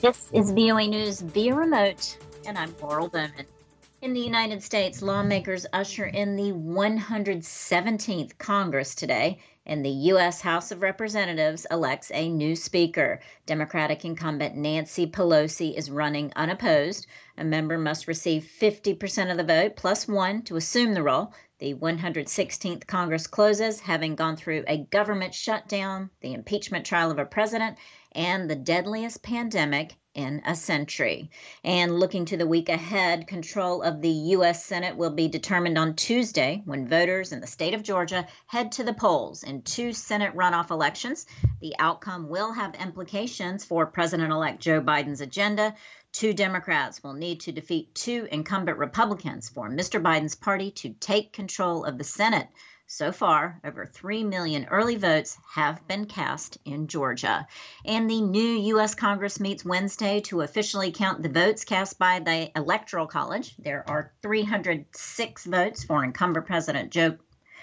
This is VOA News via remote, and I'm Laurel Bowman. In the United States, lawmakers usher in the 117th Congress today, and the U.S. House of Representatives elects a new speaker. Democratic incumbent Nancy Pelosi is running unopposed. A member must receive 50% of the vote plus one to assume the role. The 116th Congress closes, having gone through a government shutdown, the impeachment trial of a president, and the deadliest pandemic in a century. And looking to the week ahead, control of the U.S. Senate will be determined on Tuesday when voters in the state of Georgia head to the polls in two Senate runoff elections. The outcome will have implications for President-elect Joe Biden's agenda. Two Democrats will need to defeat two incumbent Republicans for Mr. Biden's party to take control of the Senate. So far, over 3 million early votes have been cast in Georgia. And the new U.S. Congress meets Wednesday to officially count the votes cast by the Electoral College. There are 306 votes for incumbent President Joe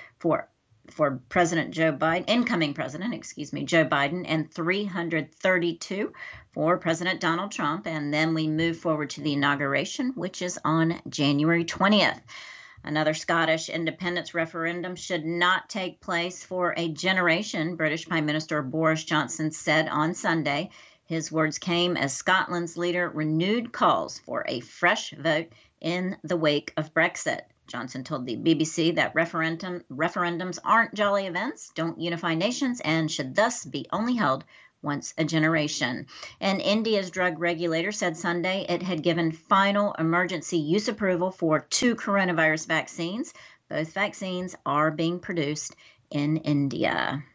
Biden, incoming president, Joe Biden, and 332 for President Donald Trump. And then we move forward to the inauguration, which is on January 20th. Another Scottish independence referendum should not take place for a generation, British Prime Minister Boris Johnson said on Sunday. His words came as Scotland's leader renewed calls for a fresh vote in the wake of Brexit. Johnson told the BBC that referendums aren't jolly events, don't unify nations, and should thus be only held once a generation. And India's drug regulator said Sunday it had given final emergency use approval for two coronavirus vaccines. Both vaccines are being produced in India.